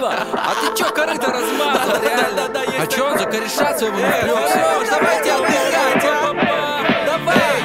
Дима, а ты чё корыто размазал, реально? А чё он за кореша своего напрёгся? Давайте отдыхать, а? Давай!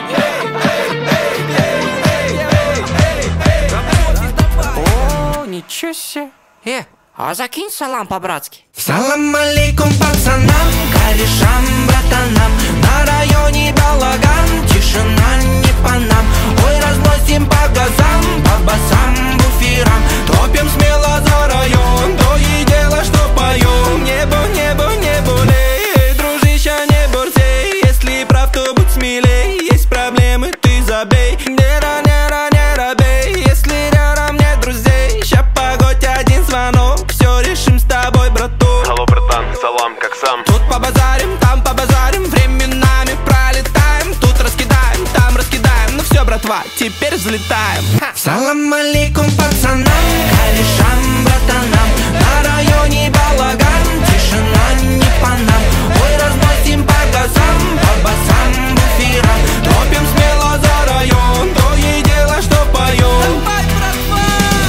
О, ничего себе. А закинь салам по-братски. Салам алейкум пацанам, корешам, братанам. На районе балаган, тишина не по нам. Ой, разносим по газам, по басам, буферам. Топим смело за район, то и дело, что поем. Небо, небо, небо, лей, дружище, не борзей. Если прав, то будь смелей, есть проблемы, ты забей. Не робей, если рядом нет друзей. Ща погодь, один звонок, все решим с тобой, браток. Алло, братан, салам, как сам? Тут побазарим, там побазарим, временами пролетаем. Тут раскидаем, там раскидаем. Ну все, братва, теперь взлетаем. Салам алейкум пацанам, корешам, братанам. На районе балаган, тишина не по нам. Ой, разносим по газам, по басам, буферам. Топим смело за район, то и дело, что поем. Давай, братва!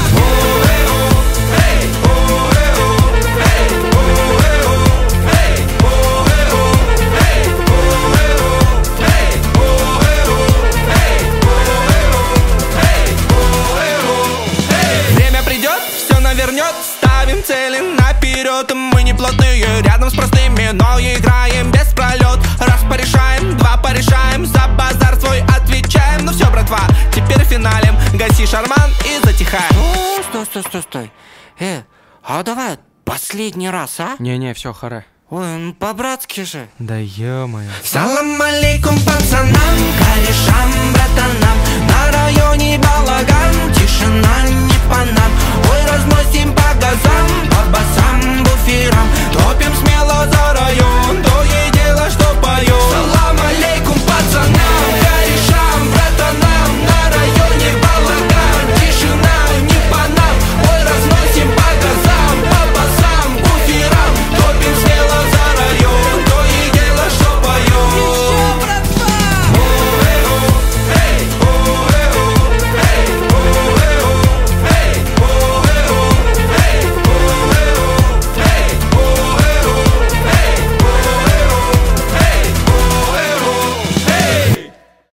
Время придет, все навернет, ставим цели наперед. Мы не плотные, рядом с простыми, но играем без пролет. Раз порешаем, два порешаем, за базар свой отвечаем. Ну все, братва, теперь финалем. Гаси шарман и затихаем. Стой. А давай последний раз, а? Не-не, все, харе. Ой, ну по-братски же. Да ё-моё. Салам алейкум пацанам, корешам, братанам. На районе балаган, тишина не по